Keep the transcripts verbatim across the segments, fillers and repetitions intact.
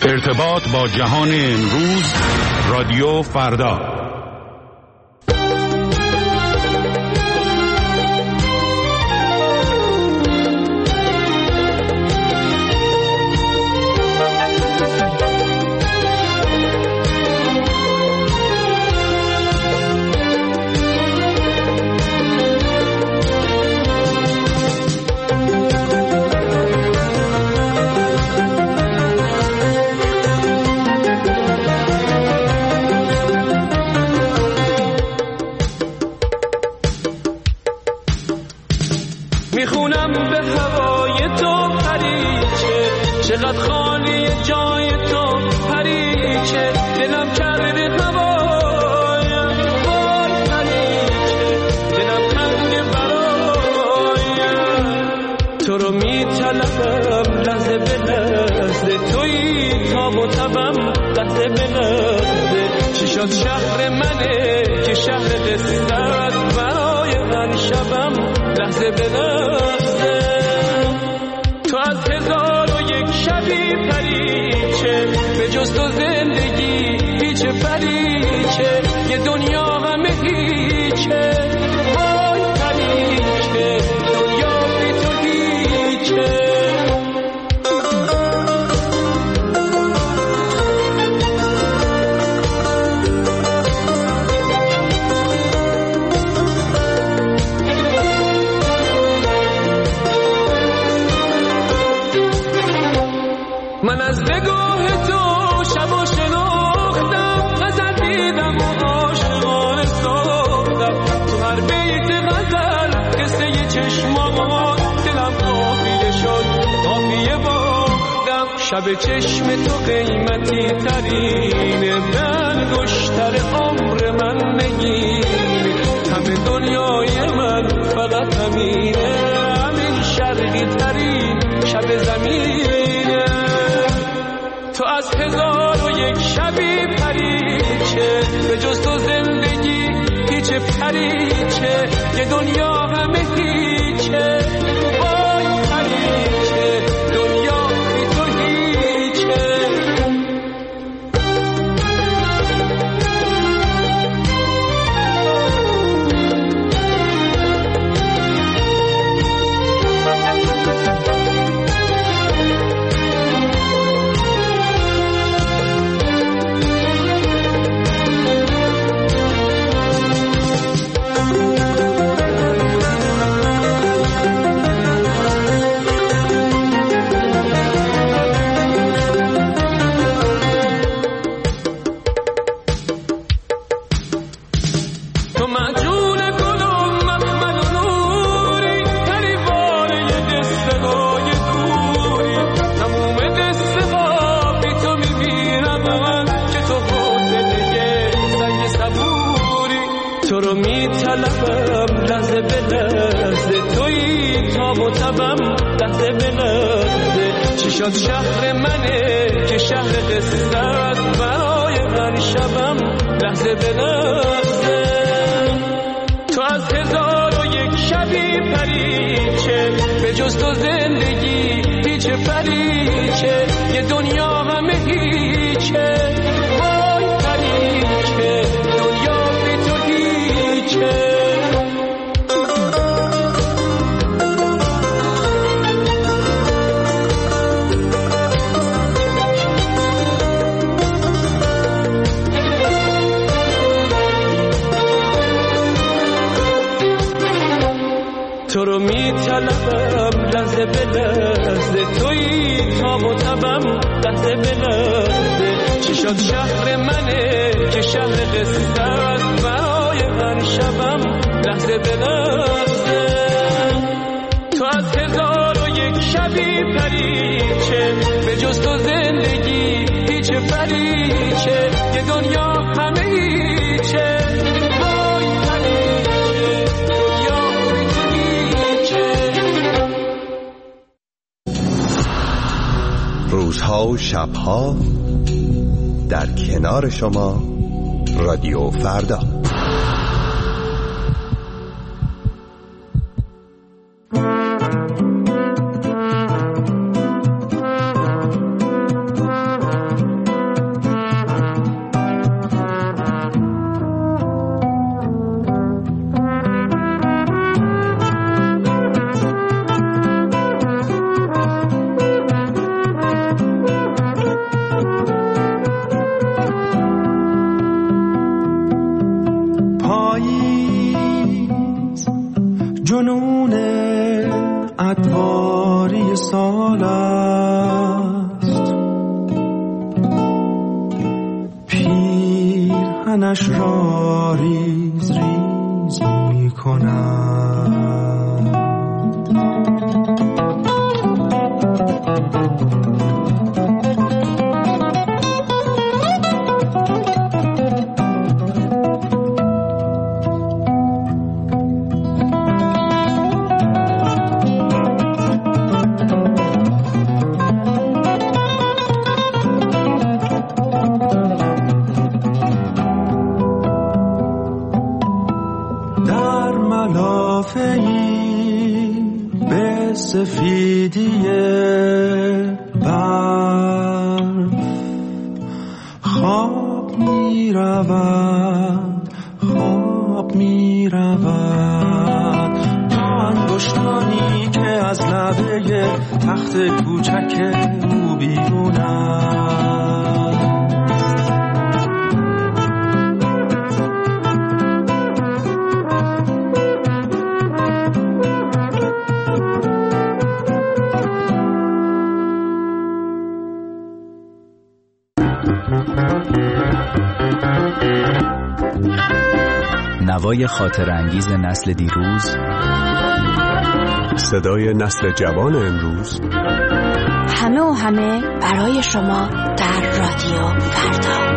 ارتباط با جهان امروز، رادیو فردا. میخونم به هوای تو پریچه، چقدر خالی جای تو پریچه، دلم کرده هوایم وای پریچه، دلم تنگ برایم، تو رو میطلبم لحظه به لحظه، تویی تاب و تبم لحظه به لحظه، چی شد شهر منه که شهر قصه است برای من شبم لحظه به لحظه، تو از هزار و یک شبی پریچه، به جز تو زندگی هیچ پریچه، یه دنیا همه هیچه وای پریچه، دنیا بی تو هیچه. من از نگاه تو شب و شناختم، غزل دیدم و عاشقانه ساختم، تو هر بیت غزل قصه چشمات دلم قافیه شد قافیه باختم، شب چشم تو قیمتی ترینه، به انگشتر عمر من نگینه، همه دنیای من فقط همینه، همین شرقی ترین شب زمینه، تو از هزار و یک شبی پریچه، به جز تو زندگی هیچ پریچه، یه دنیا همه هیچه وای پریچه، دنیا بی تو هیچه. تو رو میطلبم لحظه به لحظه، تویی تاب و تبم لحظه به لحظه، چی شد شهر منه که شهر قصه است برای من شبم لحظه به لحظه، تو از هزار و یک شبی پریچه، به جز تو زندگی هیچ پریچه، یه دنیا همه هیچه وای پریچه، دنیا بی تو هیچه. تو رو میطلبم لحظه به لحظه، تویی تاب و تبم لحظه به لحظه، چی شد شهر منه که شهر قصه است برای من شبم لحظه به لحظه، تو از هزار و یک شبی پریچه، به جز تو زندگی هیچ پریچه، یه دنیا همه هیچه وای پریچه، دنیا بی تو هیچه. روزها و شبها در کنار شما، رادیو فردا. تنش را ریز ریز می کند. سفیدی برف خواب می رود، خواب می رود تا انگشتانی که از لبه تخت کوچک او بیرونند. نوای خاطر انگیز نسل دیروز، صدای نسل جوان امروز، همه و همه برای شما در رادیو فردا.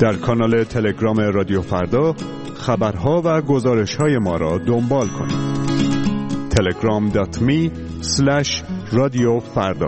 در کانال تلگرام رادیو فردا خبرها و گزارش‌های ما را دنبال کنید. تلگرام دات می اسلش رادیو فردا.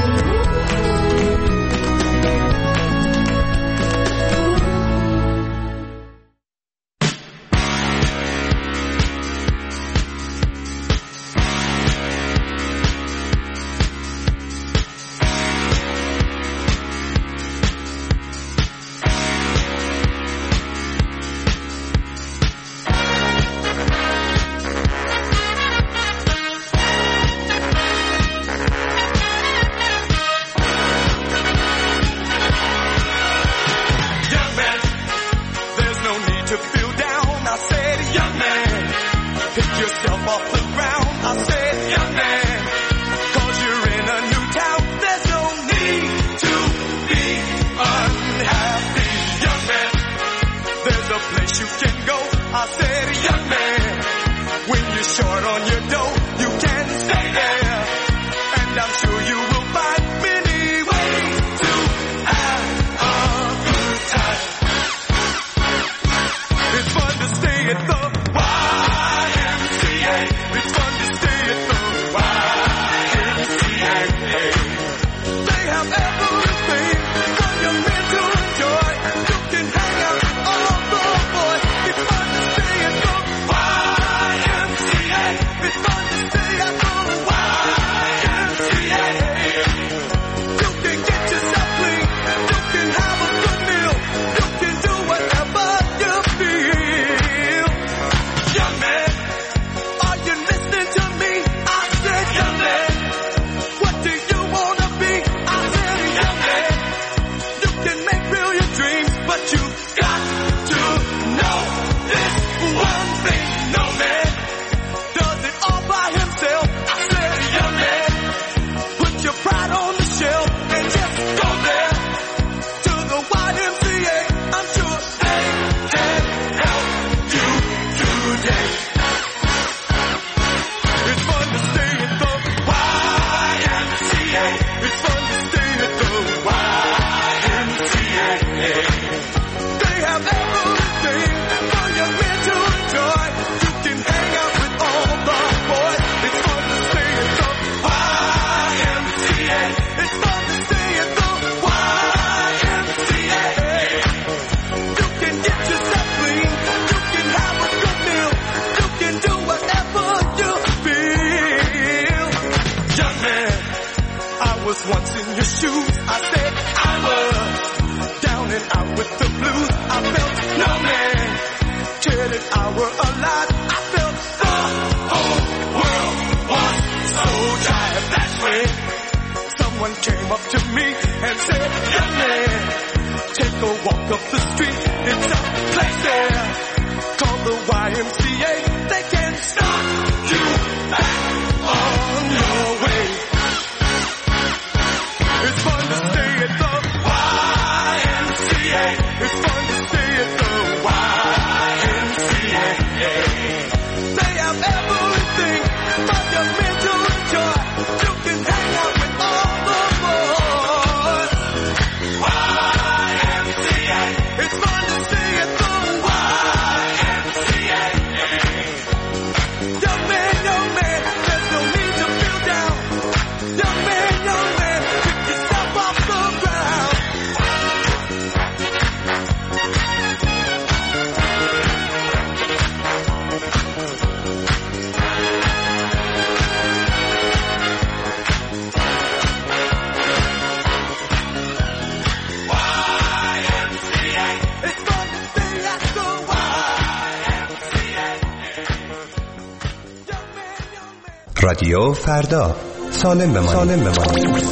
رادیو فردا، سالم بمانید. سالم بمانید.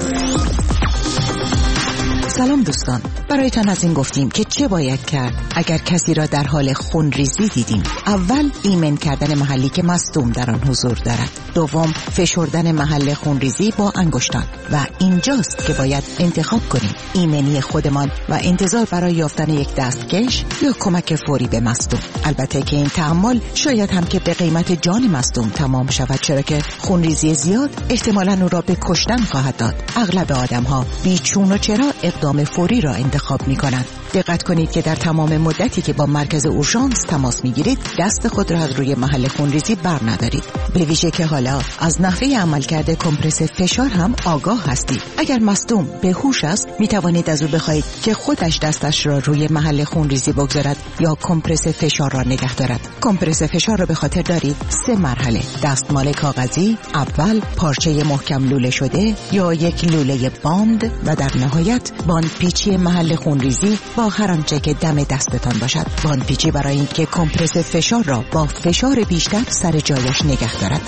سلام دوستان، برایتان از این گفتیم که چه باید کرد اگر کسی را در حال خونریزی دیدیم. اول ایمن کردن محلی که مصدوم در آن حضور دارد. دوم فشردن محل خونریزی با انگشتان و اینجاست که باید انتخاب کنیم ایمنی خودمان و انتظار برای یافتن یک دستکش یا کمک فوری به مصدوم. البته که این تحمل شاید هم که به قیمت جان مصدوم تمام شود، چرا که خونریزی زیاد احتمالاً او را به کشتن خواهد داد. اغلب آدم‌ها بی چون و چرا اقدام فوری را انتخاب می‌کنند دقت کنید که در تمام مدتی که با مرکز اورژانس تماس میگیرید دست خود را از روی محل خونریزی بر ندارید. به ویژه که حالا از نحوه عملکرد کمپرس فشار هم آگاه هستید. اگر مصدوم به هوش است می توانید از او بخواهید که خودش دستش را روی محل خونریزی بگذارد یا کمپرس فشار را نگه دارد. کمپرس فشار را به خاطر دارید سه مرحله: دستمال کاغذی، اول پارچه محکم لوله شده یا یک لوله باند و در نهایت باندپیچی محل خونریزی با هر آنچه که دم دستتان باشد. باندپیچی برای اینکه کمپرس فشار را با فشار بیشتر سر جایش نگه دارد.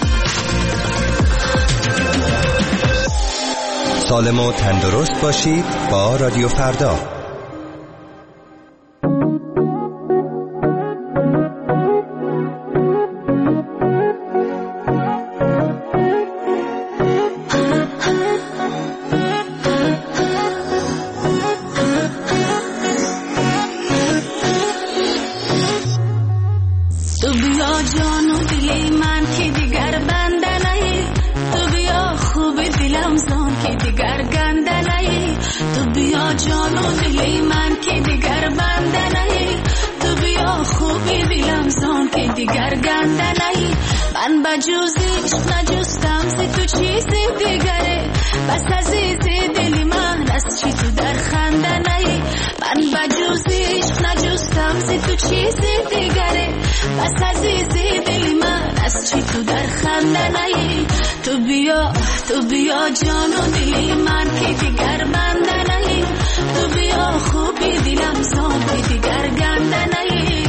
سالم و تندرست باشید با رادیو فردا. جوزیش نجستم سی تو چیزی دیگره، بس عزیزی دلی من از چی تو در خنده نهی. من بجوزیش نجستم سی تو چیزی دیگره، بس عزیزی دلی من از چی تو در خنده نهی. تو بیا تو بیا جانو دلی من که دیگر بنده نهی. تو بیا خوبی دلم زان که دیگر گنده نهی.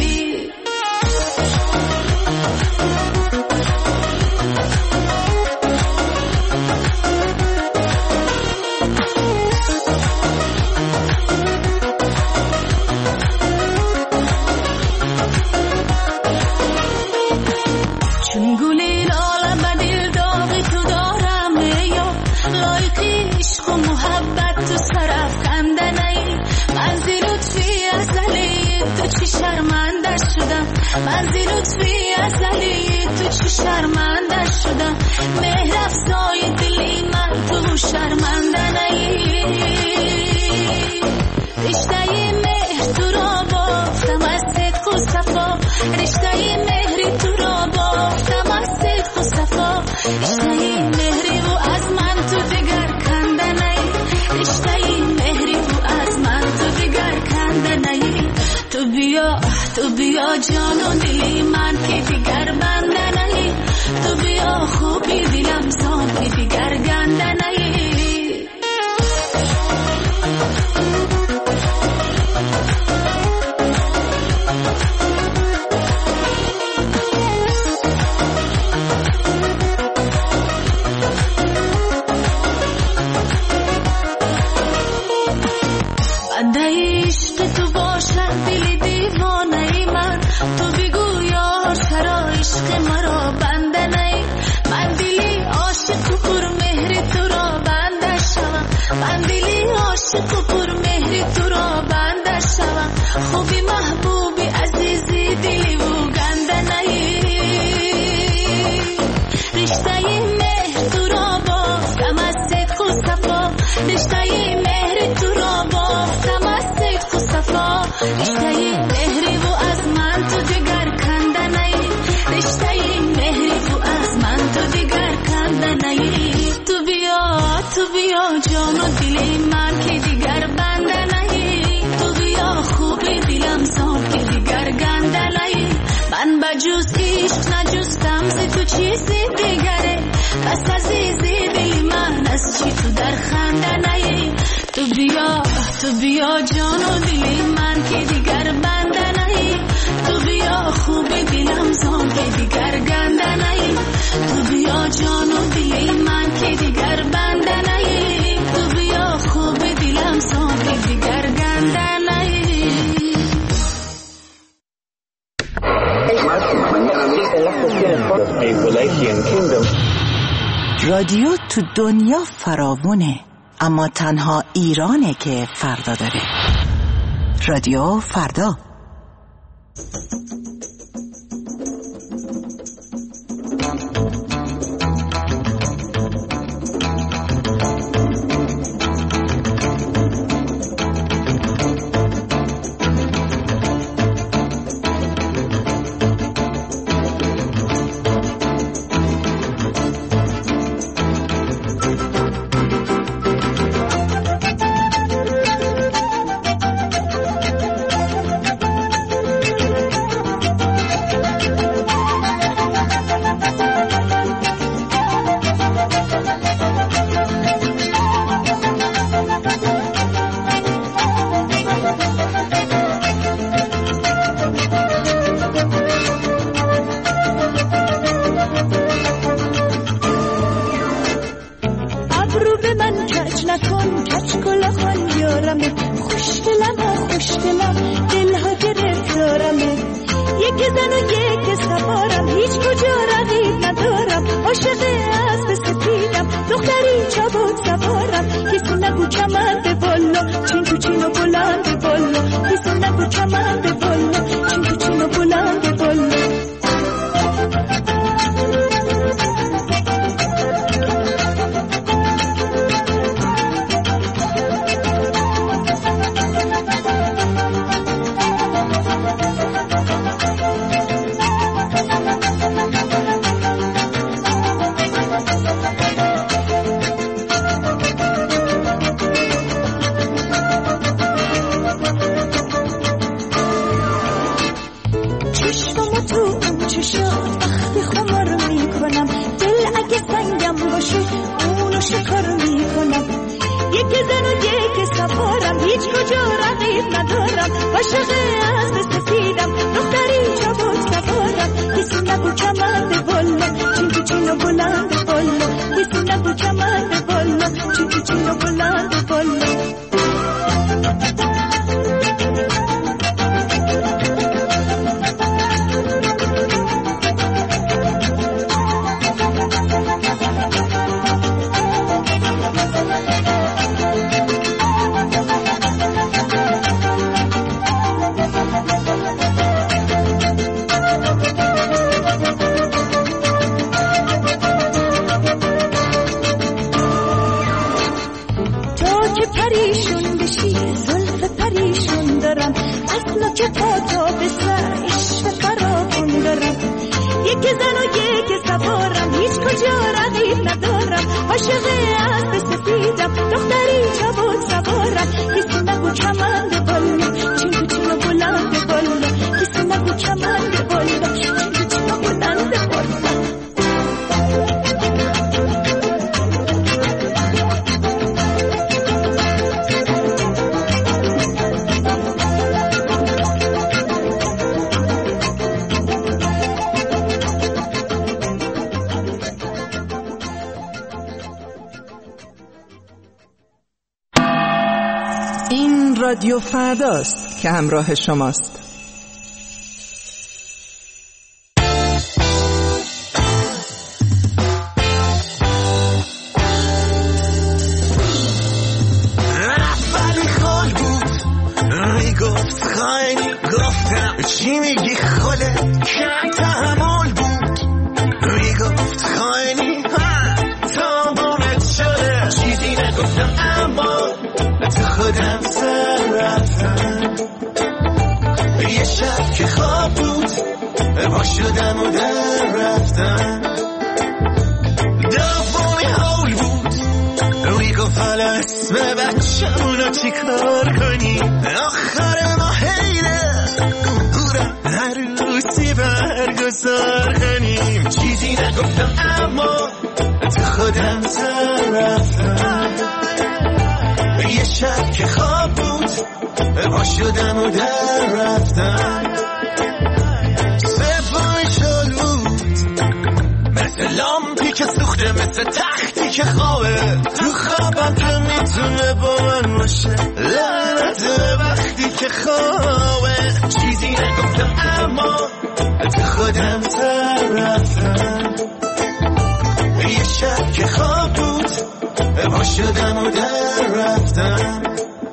من زی لطفی ازلی تو چی شرمنده شدم، مهر افزای دلی من تو شرمنده نهی. رشته مهر تو را بافتم از صدق و صفا، رشته مهری تو را بافتم از صدق و صفا. رشته مهری و از من تو دیگر کنده نهی، رشته مهری و از من تو دیگر کنده نهی. تو بیا تو بیا جانو دلی من که دیگر بنده نهی. تو بیا خوبی دلم زان که دیگر گنده نهی. بنده عشق تو باشد دلی دیوانه من، تو بگو یار چرا عشق مرا بنده نهی. من دلی عاشق و پر مهر تو را بنده شوم، من دلی عاشق و پر مهر تو را بنده شوم. خوبی محبوبی عزیزی دلی و گنده نهی. رشته مهر تو را بافتم از صدق و صفا، رشته مهر تو را بافتم از صدق و صفا. رشته مهری و از من تو دیگر کنده نهی، رشته مهری و از من تو دیگر کنده نهی. تو بیا تو بیا جانو دلی من که دیگر بنده نهی. تو بیا خوبی دلم زان که دیگر گنده نهی. من بجوز عشق نجستم ز تو چیزی دیگره، بس عزیزی دلی من از چی تو در خنده نهی. تو بیا تو بیا جانو دلی من که دیگر بنده نهی. تو بیا خوبی دلم زان که دیگر گنده نهی. تو بیا جانو دلی من که دیگر بنده نهی. تو بیا خوبی دلم زان که دیگر گنده نهی. رادیو تو دنیا فراوونه، اما تنها ایرانه که فردا داره. رادیو فردا. کجا رقیب ندارم عاشق اسب سفیدم دختری چابک سوارم کسی نگو کمند بالا چین تو چین و بلند بالا کسی نگو کمند بالا چین تو چین و بلند بالا که پا تا به سر عشق فراغون دارم یک زن و یک سوارم هیچ کجا رقیب ندارم عاشق اسب سفیدم دختری چابک سوارم کسی نگو کمند بالا چین تو چین و بلند بالا کسی نگو کمند بالا چین تو چین و بلند بالا رادیو فرداست که همراه شماست. رفت خال بود میگفت خیلی گفتم چی میگی خاله که تحمل بود میگفت خیلی تا بومت شده چیزی نگفتم اما تو خودم یه شب که خواب بود با شدم و در رفتم دومی حول بود روی گفت حالا اسم بچه‌مونو چی کار کنی آخر ما حیله هورم عروسی برگزار کنیم چیزی نگفتم اما تو خودم در رفتم یه شب که خواب بود با شدم و در رفتم سپای شل بود مثل لامپی که سوخته مثل تختی که خوابه تو خوابم که میتونه با من باشه لعنت وقتی که خوابه چیزی نگفتم اما تو خودم در رفتم یه شب که خواب بود با شدم و در رفتم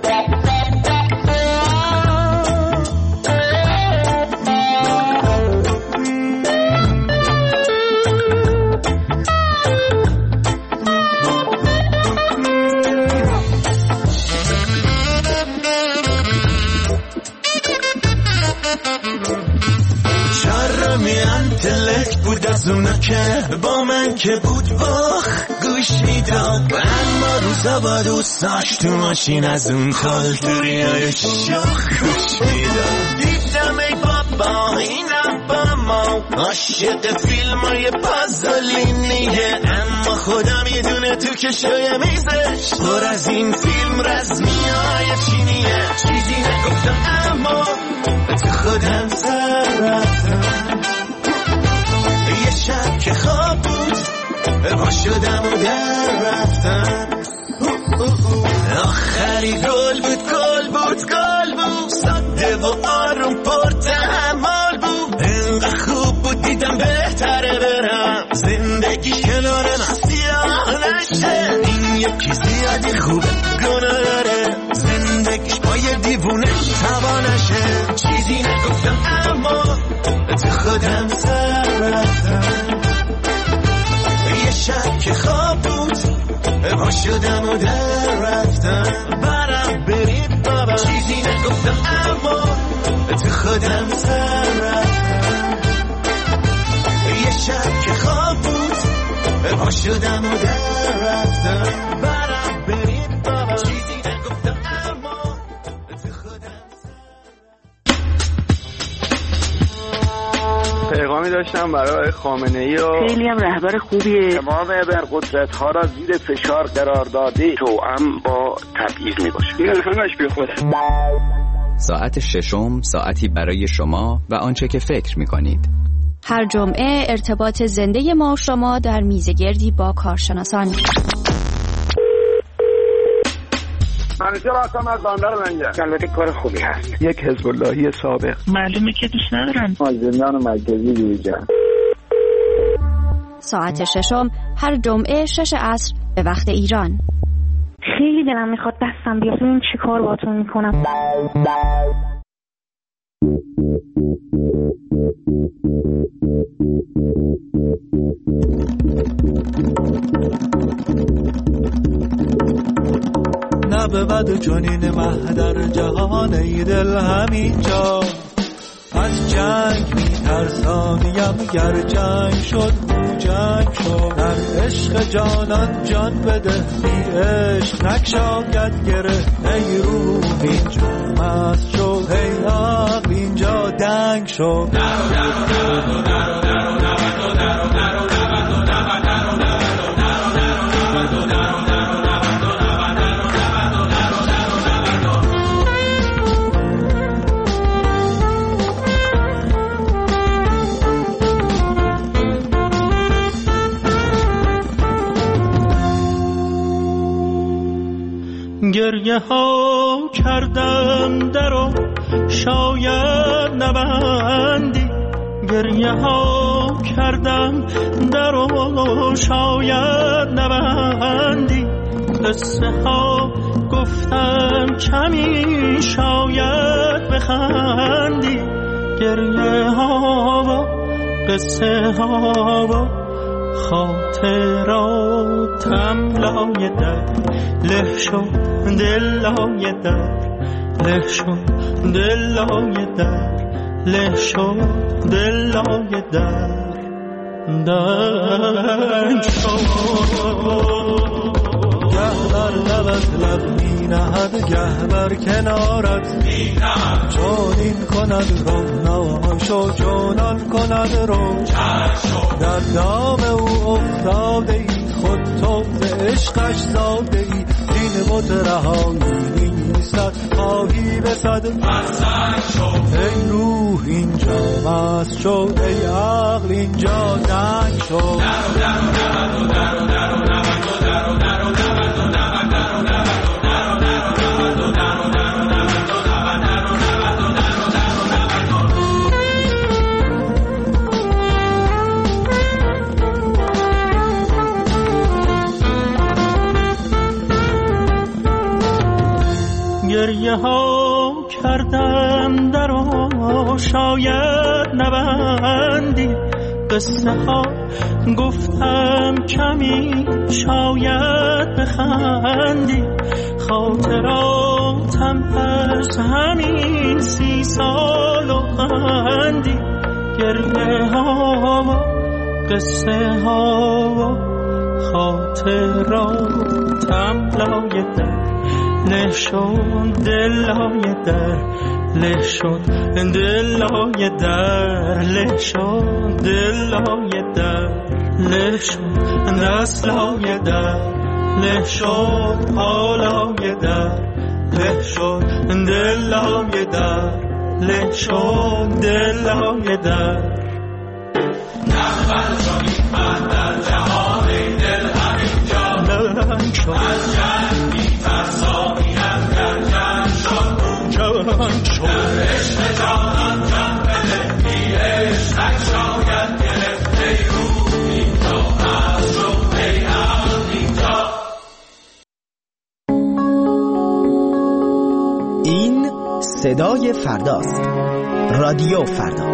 بود از اونا که با من که بود باخ گوش میداد اما روزا با دوستاش تو ماشین از اون خالتوری های شاخ گوش میداد دیدم ای بابا اینم با ما عاشق فیلم های پازلینیه اما خدا میدونه تو کشوی میزش پر از این فیلم رزمی های چینیه چیزی نگفتم اما تو خودم در رفتم یه شب که خواب بود با شدم و در رفتم آخری گل بود گل بود گل بود ساده و آروم پر تحمل بود اینقدر خوب بود دیدم بهتره برم زندگی کنار من سیاه نشه این یکی زیادی خوبه گناه داره زندگیش با یه دیوونه تبا نشه چیزی نگفتم اما تو خودم در رفتم یه شب که خواب بود با شدم و در رفتم برم برید بابا چیزی نگفتم اما تو خودم در رفتم یه شب که خواب بود با شدم و در رفتم برم برید بابا چیزی نگفتم اما تو خودم. پیغامی داری داشتم برای خامنه‌ای و خیلی هم رهبر خوبیه. تمام ابرقدرت‌ها را زیر فشار قرار داده توأم با تبعیض میباشه. این همش بی خوده. ساعت ششم ساعتی برای شما و آنچه که فکر می‌کنید. هر جمعه ارتباط زنده ما و شما در میزگردی با کارشناسان. منیجر هستم از بندر منجر. البته کار خوبی هست. یک حزب اللهی سابق. معلومه که دوست ندارن. از زندان مرکزی بیرون. ساعت ششم هر جمعه شش عصر به وقت ایران. خیلی دلم میخواد دستم بیاد. این چی کار باتون میکنم؟ نبود چنین مهدر جهان ای دل همینجا از جنگ میترسانیم گر جنگ شد جنگ شد در عشق جانان جان بده بی عشق نکشاید گره ای روح اینجا مست شد ای عقل اینجا دنگ شد گریه ها کردم درو شاید نبندی گریه ها کردم درو شاید نبندی قصه ها گفتم کمی شاید بخندی گریه ها و قصه ها و خاطراتم لای در له شد دل لای در له شد دل لای در له شد دل لای در در شد گه بر لبت لب می نهد گه بر کنارت می نهد چون این کند رو ناشو چونان کند رو در دام او افتاده ای خود تو به عشقش زاده ای دین بت رهایی نیستد خواهی بسد ای روح اینجا مست شد ای عقل اینجا دنگ شد گریه ها کردم درو شاید نبندی قصه ها گفتم کمی شاید بخندی خاطراتم پس همین سی سال و خندی گریه ها و قصه ها و خاطراتم لای در له شد دل لای در له شد دل لای در له شد دل لای در له شد دست لای در له شد پا لای در له شد دل لای در له شد دل لای در نخبر شدید من در جهان دل همینجا لنگ شد از جنگ میترسانیم در جنگ شد جنگ شد در عشق جانان جان بده بی عشق شاید گرفت ای روح اینجا از رو ای عقل اینجا. این صدای فرداست. رادیو فردا.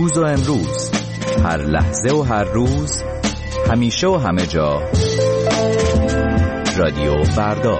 دیروز و امروز، هر لحظه و هر روز، همیشه و همه جا. رادیو فردا.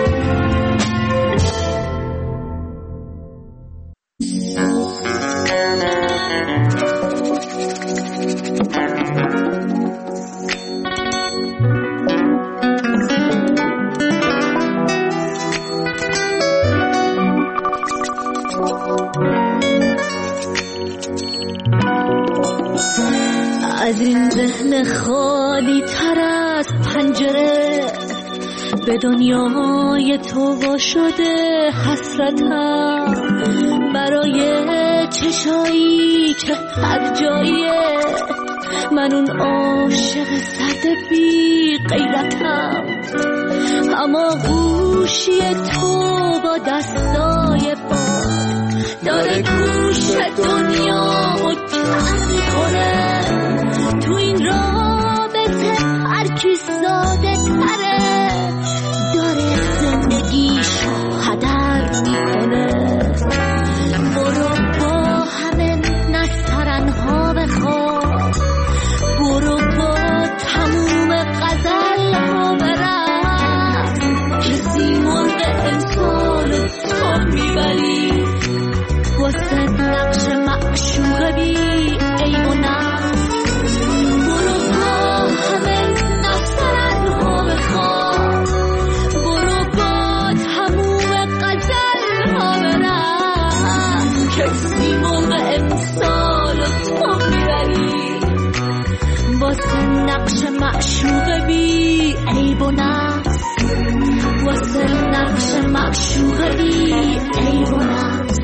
از این ذهن خالی تر از پنجره به دنیای تو وا شده حسرتم، برای چشایی که هر جاییه من اون عاشق سرد بی غیرتم. اما گوشی تو با دستای باد داره گوش دنیا و کم میکنه. تو این رابطه هر کی ساده تره داره زندگیشو هدر میکنه. برو با همه نسترنها بخواب، برو با تموم غزل ها برم، کسی مرغ امسال تو میبری واسه نقش معشوق بی عیب و نقص. برو با همه نسترنها بخواب، برو با تموم غزل ها برم، کسی مرغ امسال تو میبری واسه نقش معشوق بی عیب و نقص، واسه نقش معشوق بی عیب و نقص.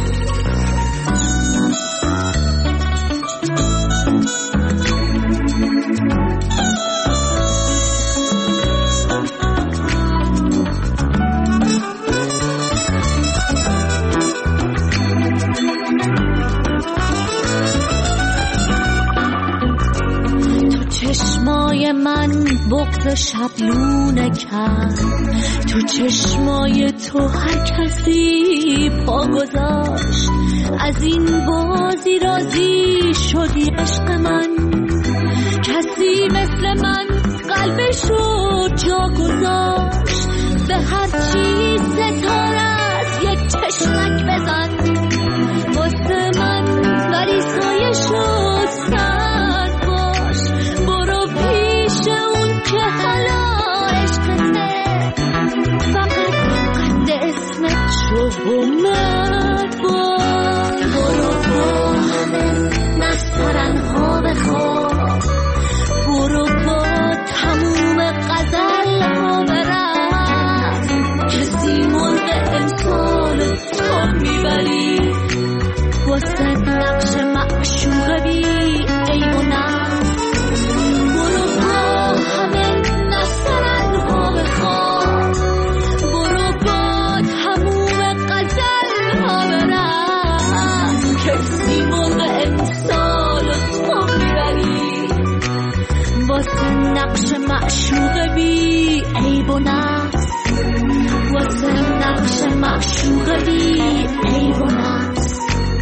چشمای من بغض شبلونه کرد، تو چشمای تو هر کسی پا گذاشت. از این بازی راضی شدی عشق من، کسی مثل من قلبشو جا گذاشت. به هر چی ستاره از یک چشمک بزن واسه من، ولی سایه شد سرد باش. برو پیش اون که حالا عشقته، فقط قد اسمت شو مرد باش. برو با همه نسترنها بخواب، برو با تموم غزل ها برم، کسی مرغ امسال تو میبری واسه نقش معشوق بی عیب و نقص. برو با همه نسترنها بخواب، برو با تموم غزل ها برم، کسی مرغ امسال تو میبری واسه نقش معشوق بی عیب و نقص، واسه نقش معشوق بی عیب و نقص.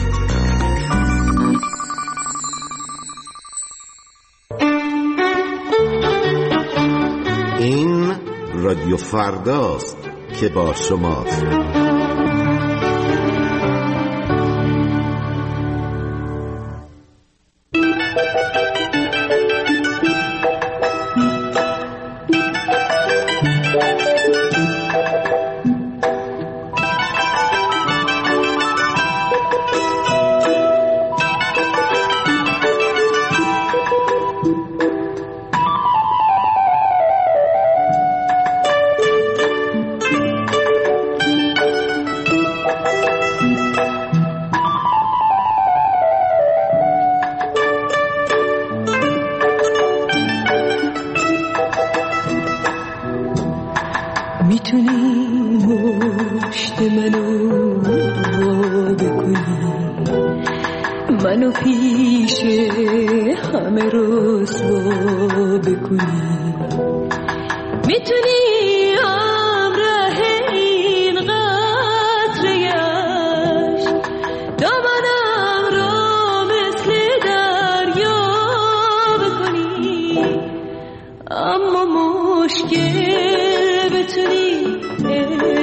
این رادیو فرداست که با شماست. منو پیش همه رسوا بکنی، میتونی همراه این قطره یش دامنم را مثل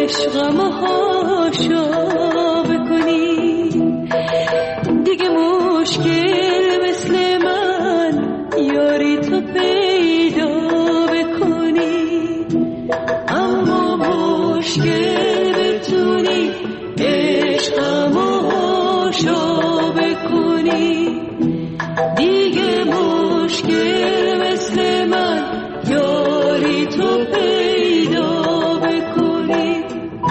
عشقم و هاشا بکنی، دیگه مشکل مثل من یاری تو پیدا بکنی، اما مشکل بتونی عشقم و هاشا بکنی، دیگه مشکل مثل من یاری تو پیدا بکنی.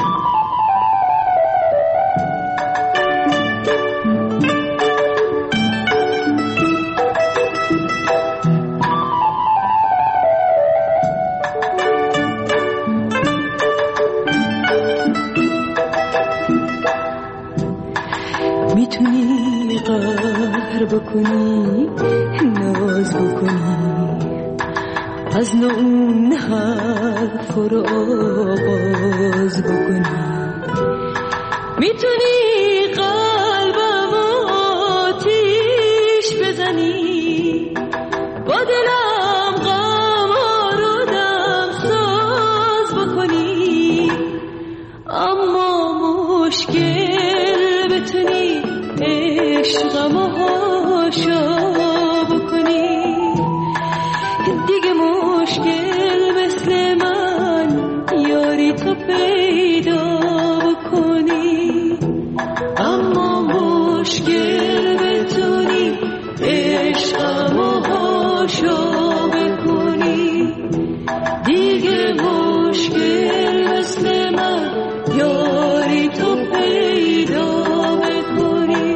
میتونی قهر بکنی، ناز بکنی، از نون حرف رو آغاز بکنی، میتونی قلبم آتیش بزنی، با دلم غم رو دم ساز بکنی، اما مشکل بتونی عشقم و هاشا بکنی، دیگه مشکل مثل من یاری تو پیدا بکنی، اما مشکل بتونی عشقم و هاشا بکنی، دیگه مشکل مثل من یاری تو پیدا بکنی.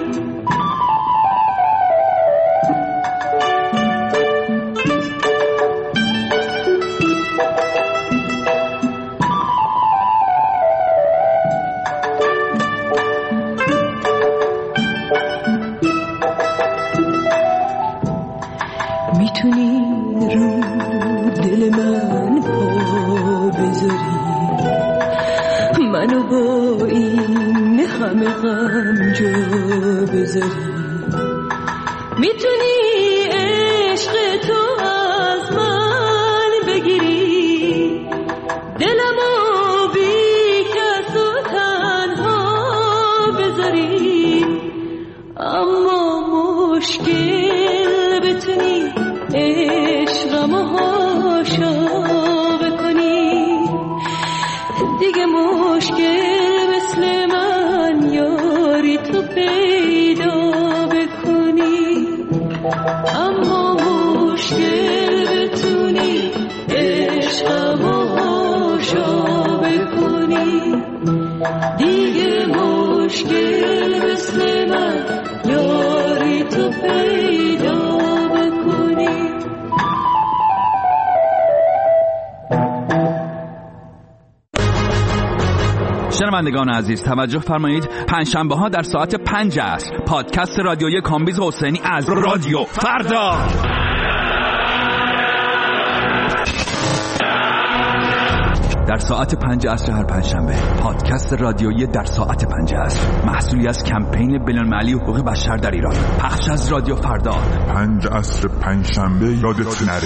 میتونی رو دل من پا بذاری، منو با این همه غم جا بذاری، میتونی عشق تو از من بگیری، دلمو بی کس و تنها بذاری، اما مشکل بتونی عشقم و هاشا بکنی، دیگه مشکل مثل من یاری تو پیدا بکنی، اما مشکل بتونی عشقم و هاشا بکنی، دیگه مشکل مثل من یاری تو پیدا بکنی. شنوندگان عزیز توجه فرمایید، پنجشنبه ها در ساعت پنج عصر پادکست رادیویی کامبیز حسینی از رادیو فردا. در ساعت پنج عصر هر پنجشنبه پادکست رادیویی در ساعت پنج عصر، محصولی از کمپین بین‌المللی حقوق بشر در ایران، پخش از رادیو فردا. پنج عصر پنجشنبه یادت نره.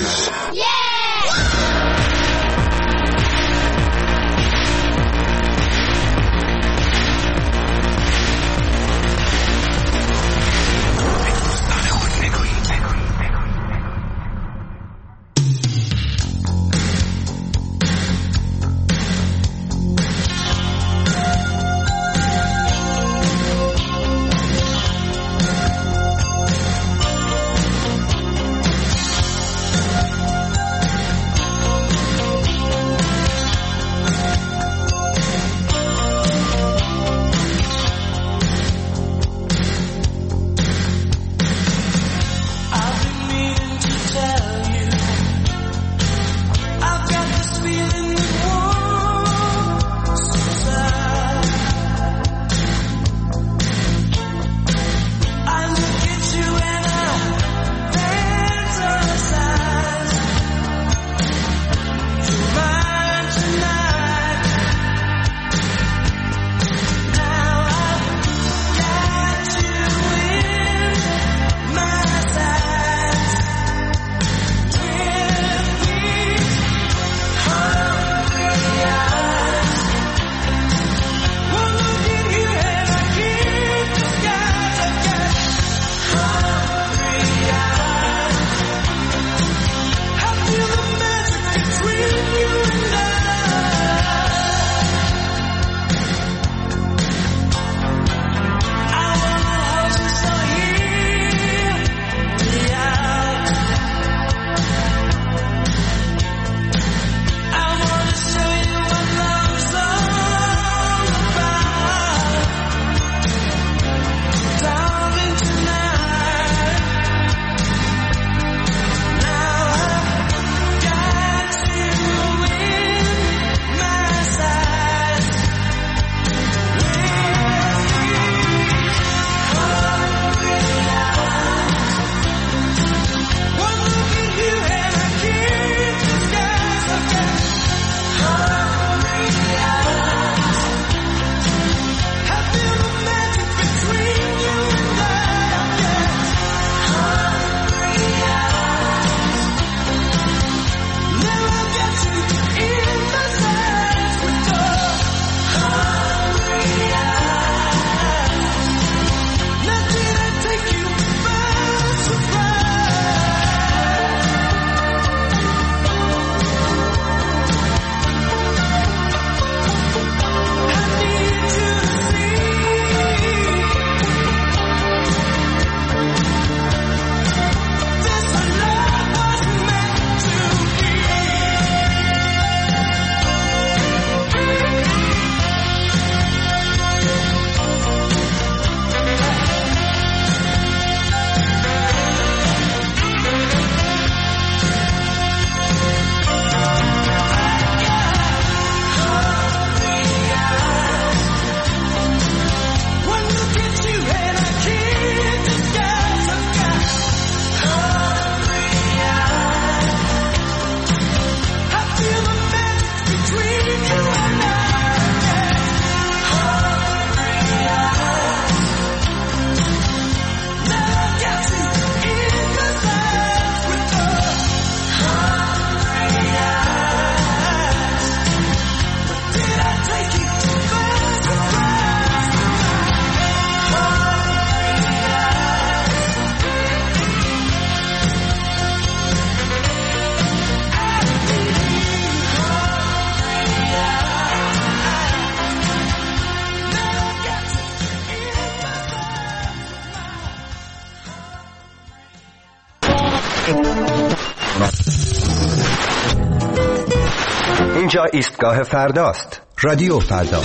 اینجا ایستگاه فرداست. رادیو فردا.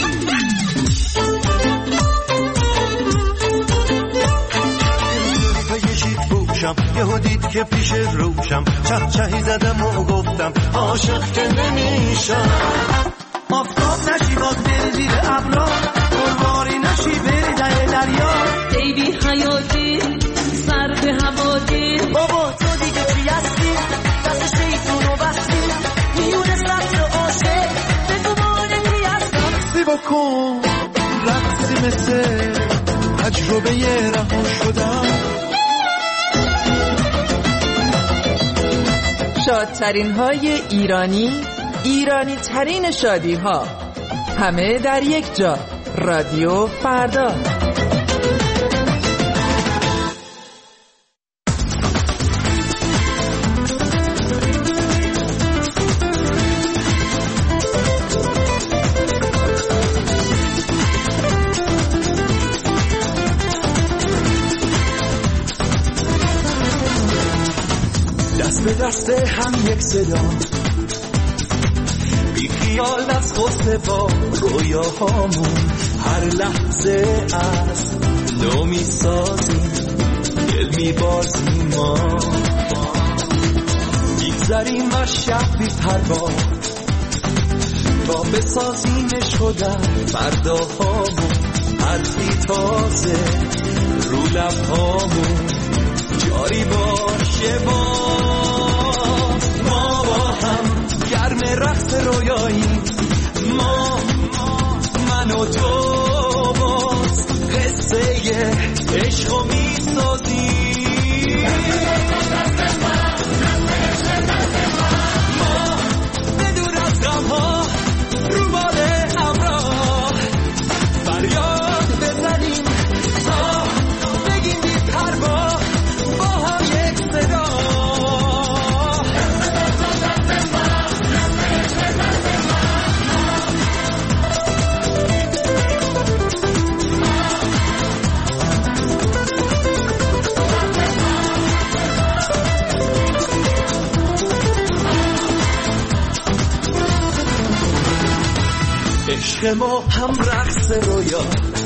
یهو دید که پیش روشم چه چهی زدم و گفتم عاشق که نمیشم. آفتاب نشی باز بری زیر ابرا، قربانی نشی بری ته دریا. ای بی حیاتی سر به هواتی، بابا تو دیگه چی هستی؟ دست شیطونو بستی میونه سبز و عاشق به تو مانگی هستم. سی بکن رقصی مثل تجربه یه رها شدم. شادترین های ایرانی، ایرانی ترین شادی ها، همه در یک جا. رادیو فردا. به دست هم یک صدا، بی خیال از غصه با رویاهامون هر لحظه از نو می سازیم، دل می بازیم ما میگذریم و شب بی پروا تا بسازیمش شدن فرداهامون. حرفی تازه رو لبهامون جاری باشه باز. ما با هم گرم رقص رویایی، ما من و تو باز قصه عشقو میسازیم. ما بدون از غمها رو باد همراه فریاد بزنیم تا بگیم بی پروا با هم یک صدا. عشق ما هم رقص رویا،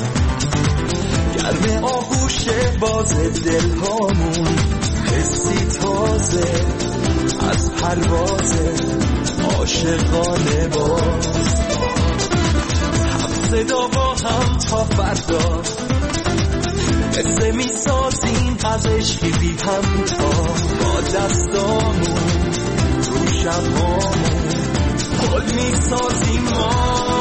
گرم آغوش باز دلهامون حسی تازه از پرواز عاشقانه باز. هم صدا با هم تا فردا قصه می سازیم از عشقی بی هم تا با دستامون رو شبامون گل می سازیم ما.